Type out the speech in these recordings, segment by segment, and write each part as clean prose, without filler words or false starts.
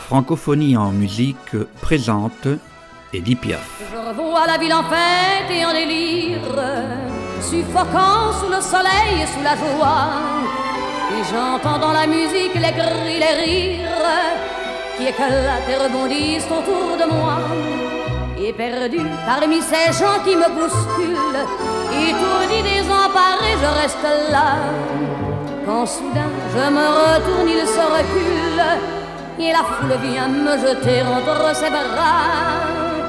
Francophonie en musique présente Édith Piaf. Je revois la ville en fête et en délire, suffocant sous le soleil et sous la joie. Et j'entends dans la musique les cris, les rires qui éclatent et rebondissent autour de moi. Et perdu parmi ces gens qui me bousculent, étourdi, désemparé, je reste là. Quand soudain je me retourne, il se recule et la foule vient me jeter entre ses bras.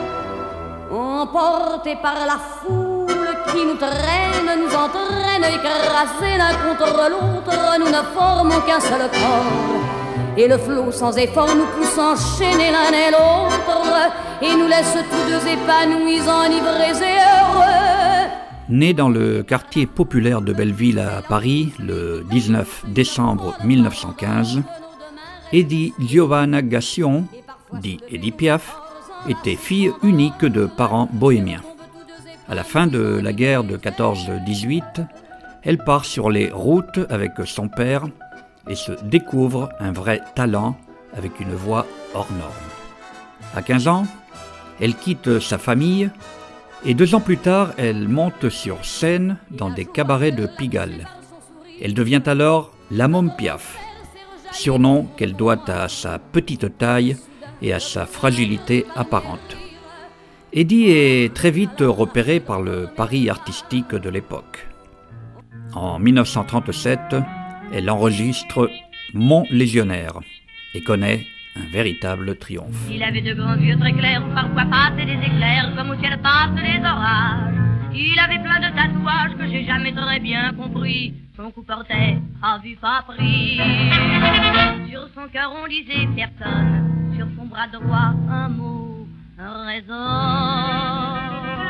Emportés par la foule qui nous traîne, nous entraîne, écrasés l'un contre l'autre, nous ne formons qu'un seul corps. Et le flot sans effort nous pousse enchaîner l'un et l'autre et nous laisse tous deux épanouis, enivrés et heureux. Né dans le quartier populaire de Belleville à Paris le 19 décembre 1915, Eddie Giovanna Gassion, dit Édith Piaf, était fille unique de parents bohémiens. À la fin de la guerre de 14-18, elle part sur les routes avec son père et se découvre un vrai talent avec une voix hors norme. À 15 ans, elle quitte sa famille et 2 ans plus tard, elle monte sur scène dans des cabarets de Pigalle. Elle devient alors la Môme Piaf, surnom qu'elle doit à sa petite taille et à sa fragilité apparente. Eddie est très vite repérée par le Paris artistique de l'époque. En 1937, elle enregistre Mon Légionnaire et connaît un véritable triomphe. Il avait de grands yeux très clairs, parfois passaient des éclairs, comme au ciel passent les orages. Il avait plein de tatouages que j'ai jamais très bien compris. Son cou portait à vue pas pris. Sur son cœur on lisait personne, sur son bras droit un mot, un raison.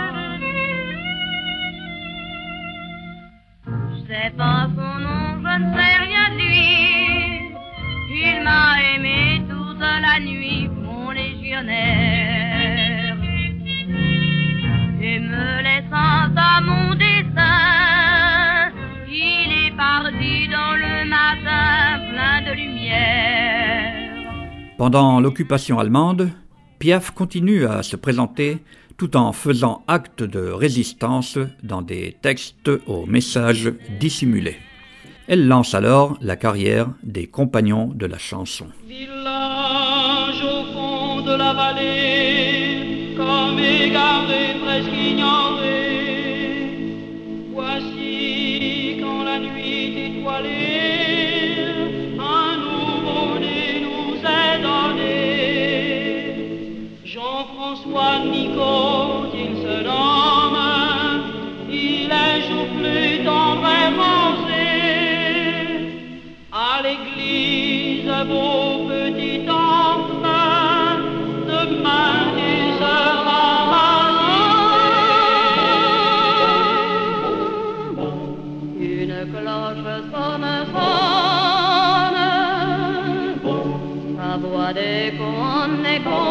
Je sais pas son nom, je ne sais rien de lui. Il m'a aimé toute la nuit, mon légionnaire. Et me laissant à mon destin, il est parti dans le matin plein de lumière. Pendant l'occupation allemande, Piaf continue à se présenter tout en faisant acte de résistance dans des textes aux messages dissimulés. Elle lance alors la carrière des compagnons de la chanson. Village au fond de la vallée, comme égaré, presque ignoré. Voici quand la nuit étoilée, un nouveau-né nous est donné. Jean-François Nico, il se nomme, il est joufflu, tendre et rosé. À l'église, beau petit enfant, demain tu seras rasé. Une cloche sonne, sa voix déconne,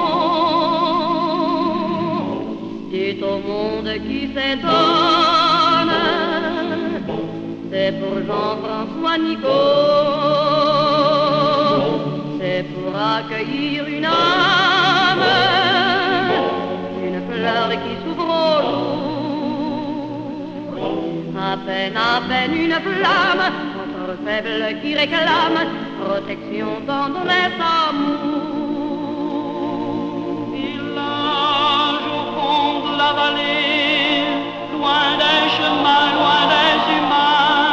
dit au monde qui s'étonne. C'est pour Jean-François Nico, c'est pour accueillir une âme, une fleur qui s'ouvre au jour. À peine une flamme, encore faible qui réclame protection, tendresse, amour. Village au fond de la vallée, loin des chemins, loin des humains.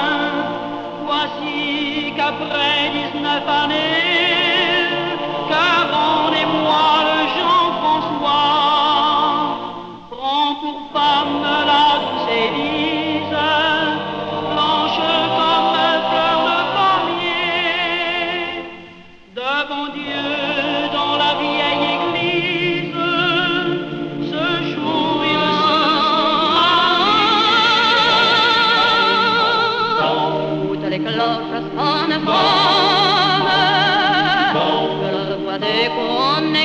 Après 19 années, qu'avant les mois, le Jean-François prend pour femme la douce Élise, blanche comme fleur de pommier, devant Dieu dans la vieille église. Ce jour il se toutes les cloches sonnent. Que leur voix déconne,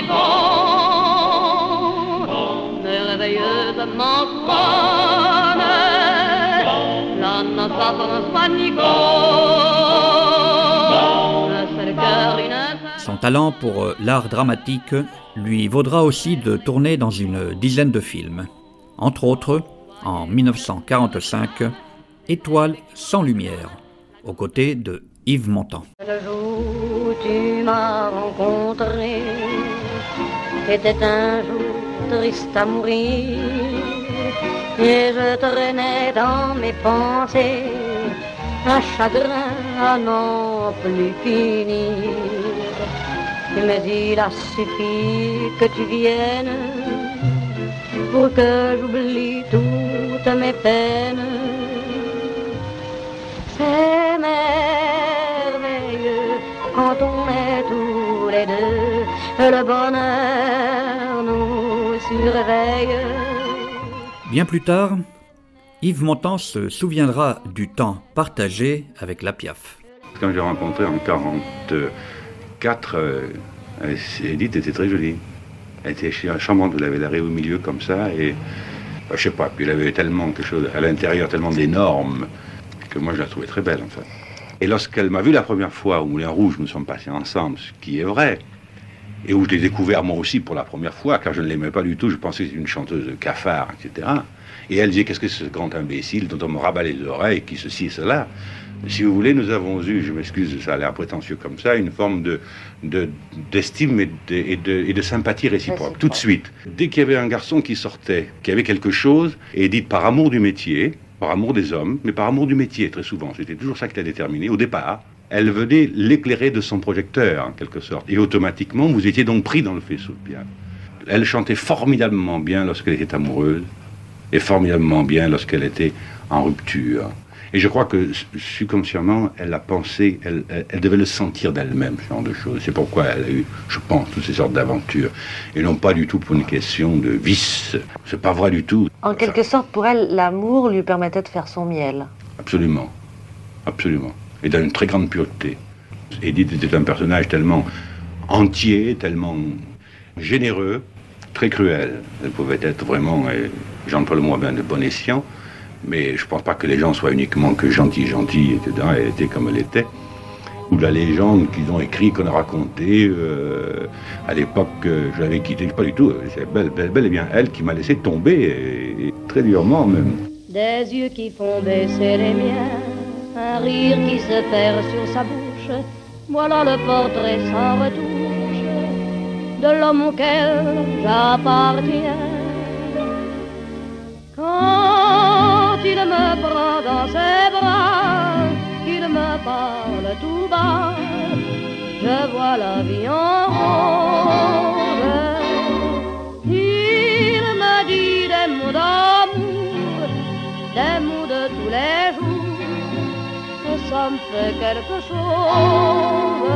merveilleusement sonne la noce à François Nico. Un seul cœur, une seule talent pour l'art dramatique lui vaudra aussi de tourner dans une dizaine de films. Entre autres, en 1945, Étoile sans lumière, aux côtés de Yves Montand. Le jour où tu m'as rencontré, c'était un jour triste à mourir, et je traînais dans mes pensées un chagrin à n'en plus finir. Mais il a suffi que tu viennes pour que j'oublie toutes mes peines. C'est merveilleux quand on est tous les deux, le bonheur nous surveille. Bien plus tard, Yves Montand se souviendra du temps partagé avec la Piaf. Quand j'ai rencontré en 1944, Edith était très jolie. Elle était charmante, elle avait l'arrêt au milieu comme ça, et je sais pas, puis elle avait tellement quelque chose à l'intérieur, tellement d'énorme, que moi je la trouvais très belle en fait. Et lorsqu'elle m'a vu la première fois au Moulin Rouge, nous sommes passés ensemble, ce qui est vrai, et où je l'ai découvert moi aussi pour la première fois, car je ne l'aimais pas du tout, je pensais que c'était une chanteuse de cafard, etc. Et elle disait, qu'est-ce que c'est ce grand imbécile dont on me rabat les oreilles, qui ceci et cela. Si vous voulez, nous avons eu, je m'excuse, ça a l'air prétentieux comme ça, une forme d'estime et de sympathie réciproque, tout de suite. Dès qu'il y avait un garçon qui sortait, qui avait quelque chose, et dit par amour du métier, par amour des hommes, mais par amour du métier, très souvent, c'était toujours ça qui l'a déterminé, au départ, elle venait l'éclairer de son projecteur, en quelque sorte. Et automatiquement, vous étiez donc pris dans le faisceau de piano. Elle chantait formidablement bien lorsqu'elle était amoureuse, et formidablement bien lorsqu'elle était en rupture. Et je crois que subconsciemment, elle a pensé, elle devait le sentir d'elle-même, ce genre de choses. C'est pourquoi elle a eu, je pense, toutes ces sortes d'aventures. Et non pas du tout pour une question de vice. C'est pas vrai du tout. En quelque sorte, pour elle, l'amour lui permettait de faire son miel. Absolument. Absolument. Et d'une très grande pureté. Edith était un personnage tellement entier, tellement généreux, très cruel. Elle pouvait être vraiment, j'emploie le mot bien de bon escient, mais je ne pense pas que les gens soient uniquement que gentils, etc. Elle était comme elle était. Ou la légende qu'ils ont écrit, qu'on a racontée, à l'époque, je l'avais quittée, pas du tout. C'est bel et bien elle qui m'a laissé tomber, et très durement même. Des yeux qui font baisser les miens, un rire qui se perd sur sa bouche, voilà le portrait sans retouche de l'homme auquel j'appartiens. Quand il me prend dans ses bras, qu'il me parle tout bas, je vois la vie en rose. Il me dit des mots d'amour, des mots de tous les jours, et ça me fait quelque chose.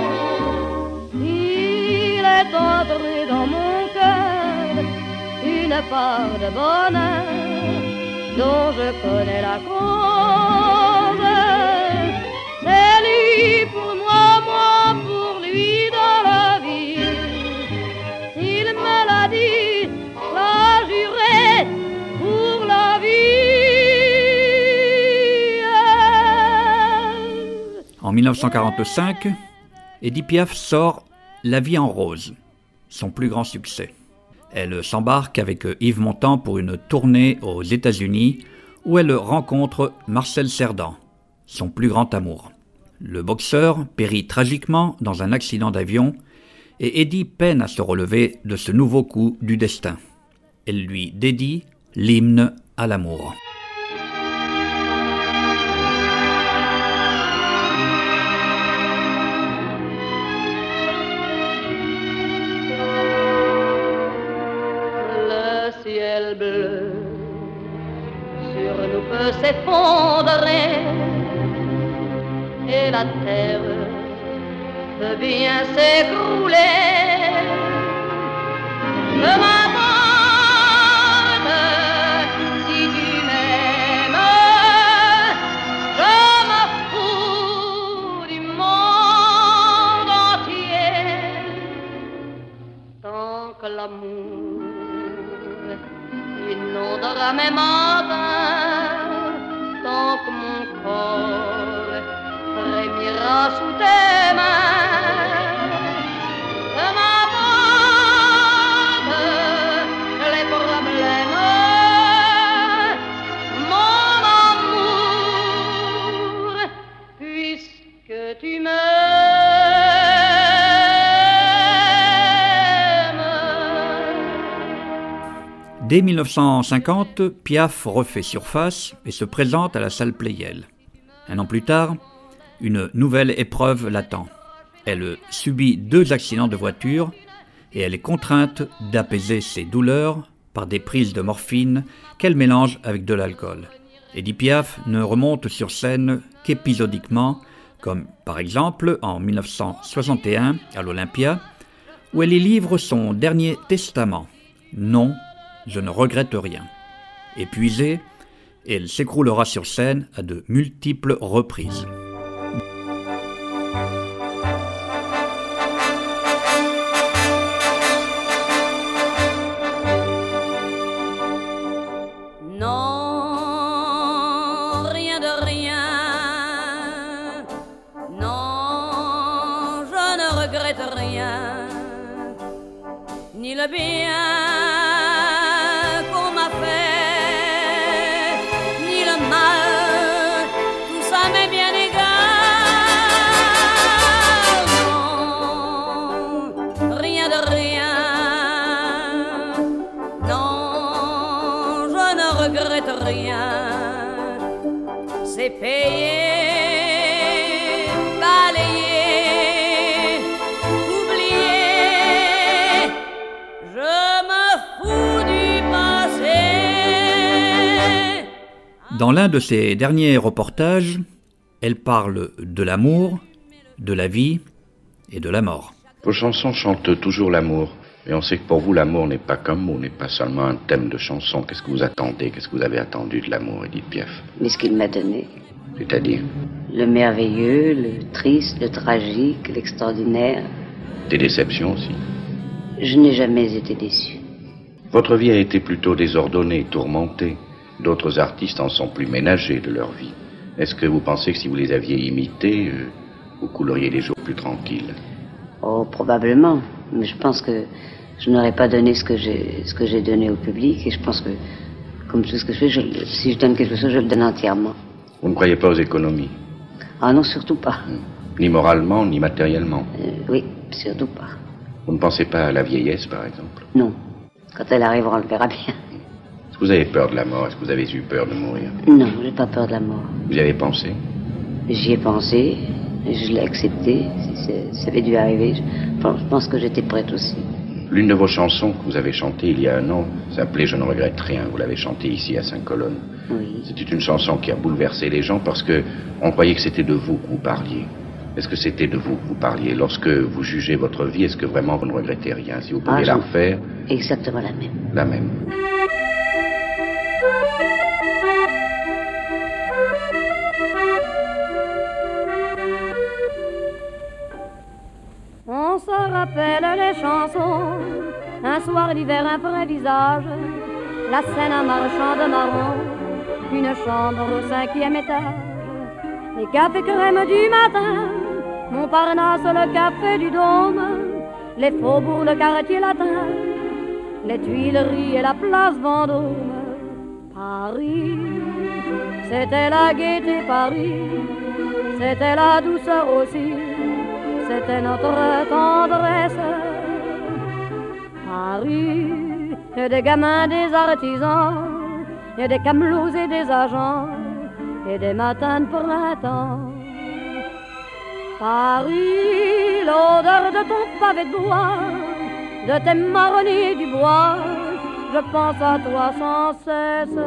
Il est entré dans mon cœur une part de bonheur dont je connais la cause. C'est lui pour moi, moi pour lui dans la vie. Il me l'a dit, l'a juré pour la vie. En 1945, Édith Piaf sort La vie en rose, son plus grand succès. Elle s'embarque avec Yves Montand pour une tournée aux États-Unis où elle rencontre Marcel Cerdan, son plus grand amour. Le boxeur périt tragiquement dans un accident d'avion et Edith peine à se relever de ce nouveau coup du destin. Elle lui dédie l'hymne à l'amour. Bleu sur nous peut s'effondrer et la terre peut bien s'écrouler. Me m'apporte si tu m'aimes, je me fous du monde entier tant que l'amour inondera mes matins, tant que mon corps frémira sous tes mains. Dès 1950, Piaf refait surface et se présente à la salle Pleyel. Un an plus tard, une nouvelle épreuve l'attend. Elle subit 2 accidents de voiture et elle est contrainte d'apaiser ses douleurs par des prises de morphine qu'elle mélange avec de l'alcool. Edith Piaf ne remonte sur scène qu'épisodiquement, comme par exemple en 1961 à l'Olympia, où elle y livre son dernier testament. Non, je ne regrette rien. Épuisée, elle s'écroulera sur scène à de multiples reprises. Ni le bien qu'on m'a fait, ni le mal, tout ça m'est bien égal. Non, rien de rien. Non, je ne regrette rien. C'est payé. Dans l'un de ses derniers reportages, elle parle de l'amour, de la vie et de la mort. Vos chansons chantent toujours l'amour, mais on sait que pour vous, l'amour n'est pas qu'un mot, n'est pas seulement un thème de chanson. Qu'est-ce que vous attendez, qu'est-ce que vous avez attendu de l'amour, Edith Piaf? Mais ce qu'il m'a donné. C'est-à-dire? Le merveilleux, le triste, le tragique, l'extraordinaire. Des déceptions aussi? Je n'ai jamais été déçu. Votre vie a été plutôt désordonnée, tourmentée. D'autres artistes en sont plus ménagés de leur vie. Est-ce que vous pensez que si vous les aviez imités, vous couleriez les jours plus tranquilles? Oh, probablement. Mais je pense que je n'aurais pas donné ce que j'ai donné au public. Et je pense que, comme tout ce que je fais, si je donne quelque chose, je le donne entièrement. Vous ne croyez pas aux économies? Ah non, surtout pas. Ni moralement, ni matériellement? Oui, surtout pas. Vous ne pensez pas à la vieillesse, par exemple? Non. Quand elle arrivera, on le verra bien. Est-ce que vous avez peur de la mort? Est-ce que vous avez eu peur de mourir? Non, j'ai pas peur de la mort. Vous y avez pensé? J'y ai pensé, je l'ai accepté. Ça avait dû arriver. Je pense que j'étais prête aussi. L'une de vos chansons que vous avez chantée il y a un an s'appelait « Je ne regrette rien ». Vous l'avez chantée ici à Saint-Colonne. Oui. C'était une chanson qui a bouleversé les gens parce que on croyait que c'était de vous que vous parliez. Est-ce que c'était de vous que vous parliez? Lorsque vous jugez votre vie, est-ce que vraiment vous ne regrettez rien? Si vous pouviez la refaire? Exactement la même. La même. On se rappelle les chansons, un soir d'hiver, un vrai visage, la scène un marchand de marron, une chambre au 5e étage, les cafés crème du matin, Montparnasse, le café du Dôme, les faubourgs, le quartier latin, les Tuileries et la place Vendôme. Paris, c'était la gaieté, Paris, c'était la douceur aussi. C'était notre tendresse. Paris, et des gamins, des artisans, et des camelots et des agents, et des matins de printemps. Paris, l'odeur de ton pavé de bois, de tes marronniers du bois, je pense à toi sans cesse.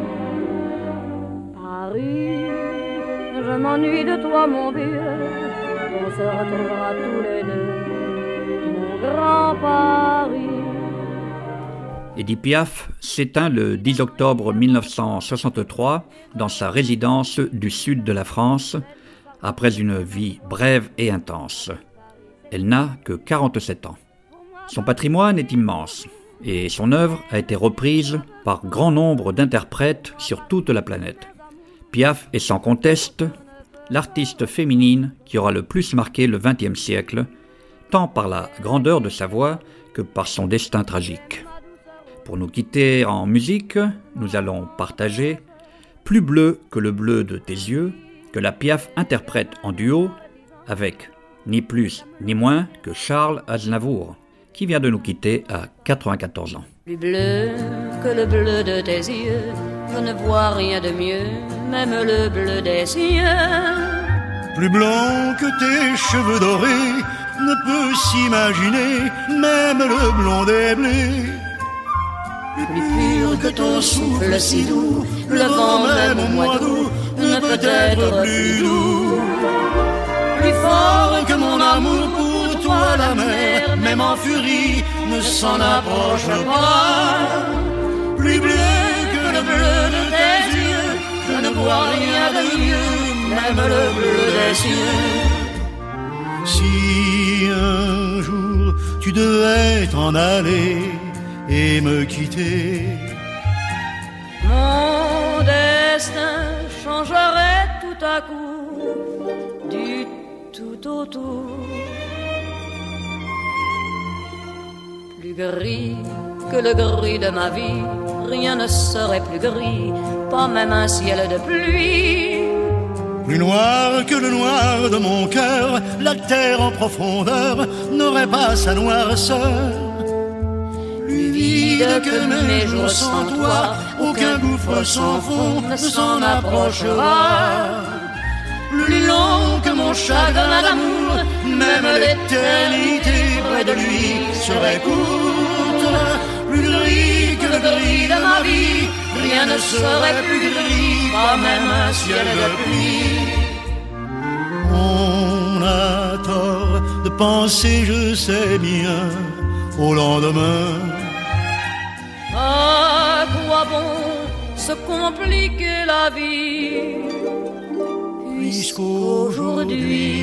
Paris, je m'ennuie de toi, mon vieux. On se retrouvera tous les deux, mon grand Paris. Edith Piaf s'éteint le 10 octobre 1963 dans sa résidence du sud de la France, après une vie brève et intense. Elle n'a que 47 ans. Son patrimoine est immense et son œuvre a été reprise par grand nombre d'interprètes sur toute la planète. Piaf est sans conteste l'artiste féminine qui aura le plus marqué le XXe siècle, tant par la grandeur de sa voix que par son destin tragique. Pour nous quitter en musique, nous allons partager « Plus bleu que le bleu de tes yeux » que la Piaf interprète en duo avec ni plus ni moins que Charles Aznavour, qui vient de nous quitter à 94 ans. Plus bleu que le bleu de tes yeux. Je ne vois rien de mieux, même le bleu des cieux. Plus blanc que tes cheveux dorés ne peut s'imaginer, même le blond des blés. Plus pur que ton souffle si doux, le vent même au mois d'août ne peut être plus doux. Plus fort que mon amour pour toi, la mer, même en furie, ne s'en approche pas. Plus bleu que le bleu de tes yeux, je ne vois rien de mieux, même le bleu des cieux. Si un jour tu devais t'en aller et me quitter, mon destin changerait tout à coup du tout au tout. Plus gris que le gris de ma vie, rien ne serait plus gris, pas même un ciel de pluie. Plus noir que le noir de mon cœur, la terre en profondeur n'aurait pas sa noirceur. Plus vide que mes jours sans toi, aucun gouffre sans fond ne s'en approchera. Plus long que mon chagrin d'amour, même l'éternité près de lui serait courte. Plus gris que le gris de ma vie, rien ne serait plus gris, pas même un ciel de pluie. On a tort de penser, je sais bien, au lendemain. À quoi bon se compliquer la vie, puisqu'aujourd'hui,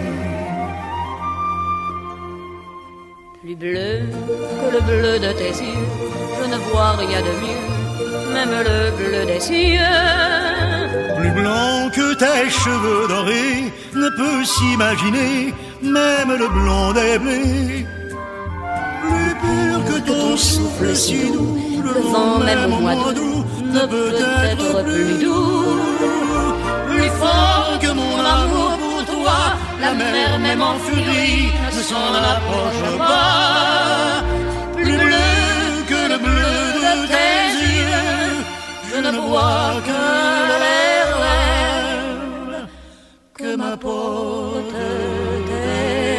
plus bleu que le bleu de tes yeux, je ne vois rien de mieux, même le bleu des cieux. Plus blanc que tes cheveux dorés ne peut s'imaginer, même le blond des blés. Plus pur que ton souffle si doux, le vent même au mois d'août ne peut être plus doux. Plus fort que mon amour pour toi, la mer même en furie ne s'en approche pas. Plus bleu que le bleu de tes yeux, je ne vois que les rêves que m'apportent tes